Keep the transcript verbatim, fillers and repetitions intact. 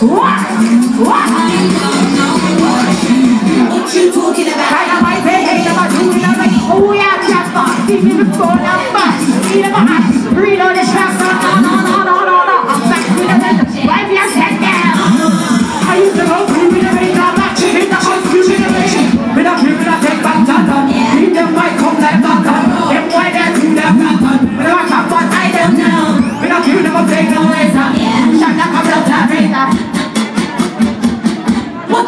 What? What? What you talking about? I know I say, hey, I'm doing it already. Oh, yeah, that's fast. Give me the phone, I'm fast. Read on the tracks,